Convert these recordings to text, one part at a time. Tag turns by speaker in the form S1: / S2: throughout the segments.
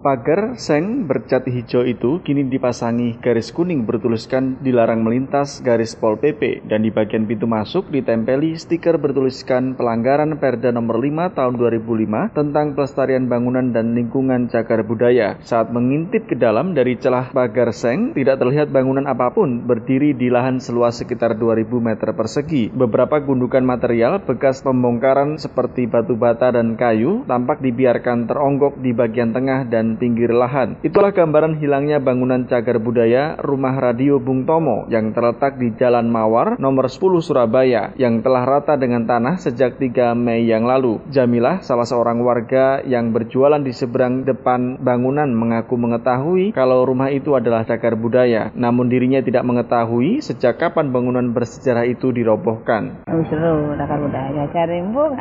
S1: Pagar seng bercat hijau itu kini dipasangi garis kuning bertuliskan dilarang melintas garis Pol PP dan di bagian pintu masuk ditempeli stiker bertuliskan pelanggaran Perda nomor 5 tahun 2005 tentang pelestarian bangunan dan lingkungan cagar budaya. Saat mengintip ke dalam dari celah pagar seng, tidak terlihat bangunan apapun berdiri di lahan seluas sekitar 2000 meter persegi. Beberapa gundukan material bekas pembongkaran seperti batu bata dan kayu tampak dibiarkan teronggok di bagian tengah dan pinggir lahan. Itulah gambaran hilangnya bangunan cagar budaya Rumah Radio Bung Tomo yang terletak di Jalan Mawar nomor 10 Surabaya yang telah rata dengan tanah sejak 3 Mei yang lalu. Jamilah, salah seorang warga yang berjualan di seberang depan bangunan, mengaku mengetahui kalau rumah itu adalah cagar budaya. Namun dirinya tidak mengetahui sejak kapan bangunan bersejarah itu dirobohkan.
S2: Seru cagar budaya cari bung.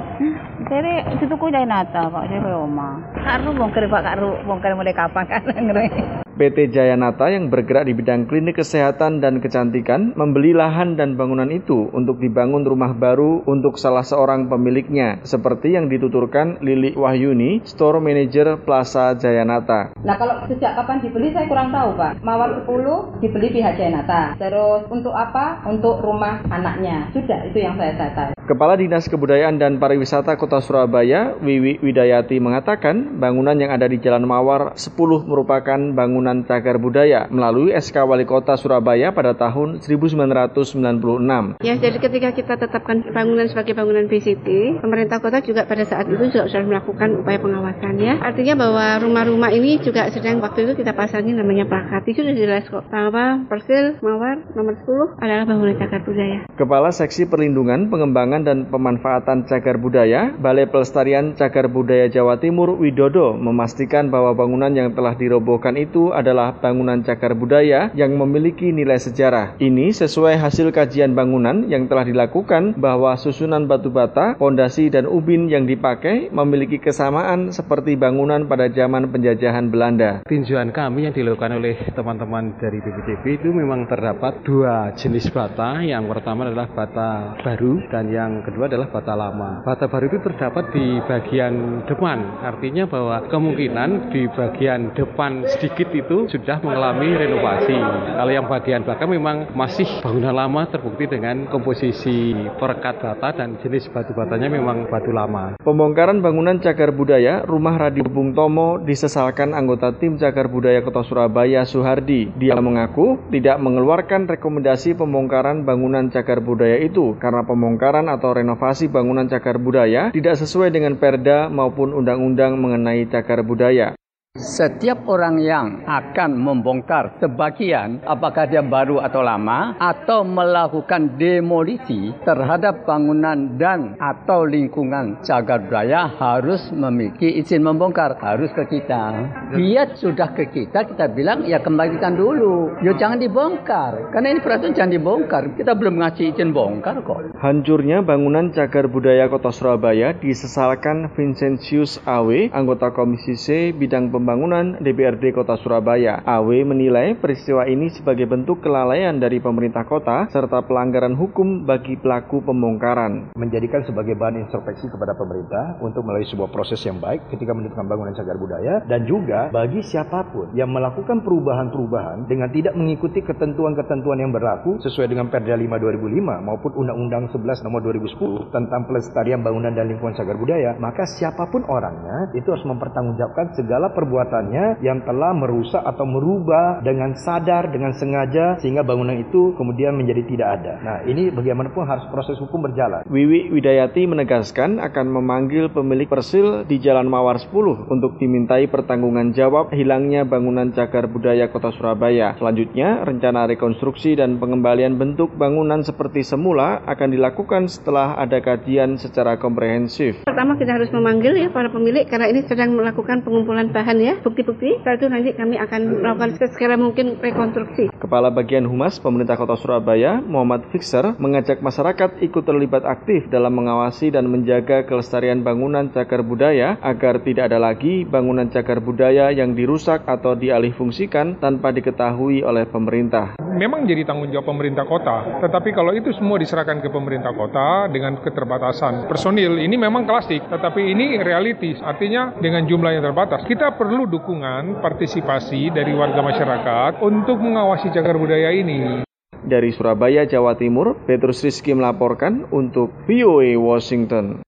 S2: Cari itu tuh Jayanata Pak cari rumah. Karu bongkar Pak karu bongkar mulai kapan kan ngeri.
S1: PT Jayanata yang bergerak di bidang klinik kesehatan dan kecantikan membeli lahan dan bangunan itu untuk dibangun rumah baru untuk salah seorang pemiliknya, seperti yang dituturkan Lili Wahyuni, Store Manager Plaza Jayanata.
S3: Nah kalau sejak kapan dibeli saya kurang tahu Pak. Mawar 10 dibeli pihak Jayanata. Terus untuk apa? Untuk rumah anaknya. Sudah, itu yang saya tahu.
S1: Kepala Dinas Kebudayaan dan Pariwisata Kota Surabaya, Wiwi Widayati mengatakan bangunan yang ada di Jalan Mawar 10 merupakan bangunan cagar budaya melalui SK Wali Kota Surabaya pada tahun 1996.
S4: Ya, jadi ketika kita tetapkan bangunan sebagai bangunan BCT, pemerintah kota juga pada saat itu juga sudah melakukan upaya pengawasan ya. Artinya bahwa rumah-rumah ini juga sedang waktu itu kita pasangi namanya plakat. Itu sudah jelas kok bahwa Persil Mawar nomor 10 adalah bangunan cagar budaya.
S1: Kepala Seksi Perlindungan, Pengembangan dan Pemanfaatan Cagar Budaya, Balai Pelestarian Cagar Budaya Jawa Timur Widodo memastikan bahwa bangunan yang telah dirobohkan itu adalah bangunan cagar budaya yang memiliki nilai sejarah. Ini sesuai hasil kajian bangunan yang telah dilakukan bahwa susunan batu bata, pondasi dan ubin yang dipakai memiliki kesamaan seperti bangunan pada zaman penjajahan Belanda.
S5: Tinjauan kami yang dilakukan oleh teman-teman dari BPCB itu memang terdapat 2 jenis bata. Yang pertama adalah bata baru dan yang kedua adalah bata lama. Bata baru itu terdapat di bagian depan, artinya bahwa kemungkinan di bagian depan sedikit itu sudah mengalami renovasi. Kalau yang bagian belakang memang masih bangunan lama, terbukti dengan komposisi perekat bata dan jenis batu batanya memang batu lama.
S1: Pembongkaran bangunan cagar budaya Rumah Radio Bung Tomo disesalkan anggota tim cagar budaya Kota Surabaya Suhardi. Dia mengaku tidak mengeluarkan rekomendasi pembongkaran bangunan cagar budaya itu karena pembongkaran atau renovasi bangunan cagar budaya tidak sesuai dengan Perda maupun undang-undang mengenai cagar budaya.
S6: Setiap orang yang akan membongkar sebagian, apakah dia baru atau lama, atau melakukan demolisi terhadap bangunan dan atau lingkungan cagar budaya harus memiliki izin membongkar, harus ke kita. Dia sudah ke kita, kita bilang ya kembalikan dulu, ya jangan dibongkar, karena ini peraturan jangan dibongkar, kita belum ngasih izin bongkar kok.
S1: Hancurnya bangunan cagar budaya Kota Surabaya disesalkan Vincentius AW, anggota Komisi C Bidang Pembangunan DPRD Kota Surabaya. AW menilai peristiwa ini sebagai bentuk kelalaian dari pemerintah kota serta pelanggaran hukum bagi pelaku pembongkaran.
S7: Menjadikan sebagai bahan introspeksi kepada pemerintah untuk melalui sebuah proses yang baik ketika menentukan bangunan cagar budaya, dan juga bagi siapapun yang melakukan perubahan-perubahan dengan tidak mengikuti ketentuan-ketentuan yang berlaku sesuai dengan Perda 5 2005 maupun Undang-Undang 11 nomor 2010 tentang pelestarian bangunan dan lingkungan cagar budaya, maka siapapun orangnya itu harus mempertanggungjawabkan segala perbuatannya yang telah merusak atau merubah dengan sadar, dengan sengaja, sehingga bangunan itu kemudian menjadi tidak ada. Nah, ini bagaimanapun harus proses hukum berjalan.
S1: Wiwi Widayati menegaskan akan memanggil pemilik Persil di Jalan Mawar 10 untuk dimintai pertanggungan jawab hilangnya bangunan cagar budaya Kota Surabaya. Selanjutnya, rencana rekonstruksi dan pengembalian bentuk bangunan seperti semula akan dilakukan setelah ada kajian secara komprehensif.
S4: Pertama kita harus memanggil ya para pemilik karena ini sedang melakukan pengumpulan bahan ya, bukti-bukti. Setelah itu nanti kami akan melakukan segera mungkin rekonstruksi.
S1: Kepala Bagian Humas Pemerintah Kota Surabaya, Muhammad Fixer, mengajak masyarakat ikut terlibat aktif dalam mengawasi dan menjaga kelestarian bangunan cagar budaya agar tidak ada lagi bangunan cagar budaya yang dirusak atau dialihfungsikan tanpa diketahui oleh pemerintah.
S8: memang jadi tanggung jawab pemerintah kota. Tetapi kalau itu semua diserahkan ke pemerintah kota dengan keterbatasan personil, ini memang klasik, tetapi ini realitis. Artinya dengan jumlah yang terbatas, kita perlu dukungan partisipasi dari warga masyarakat untuk mengawasi cagar budaya ini.
S1: Dari Surabaya, Jawa Timur, Petrus Rizky melaporkan untuk VOA Washington.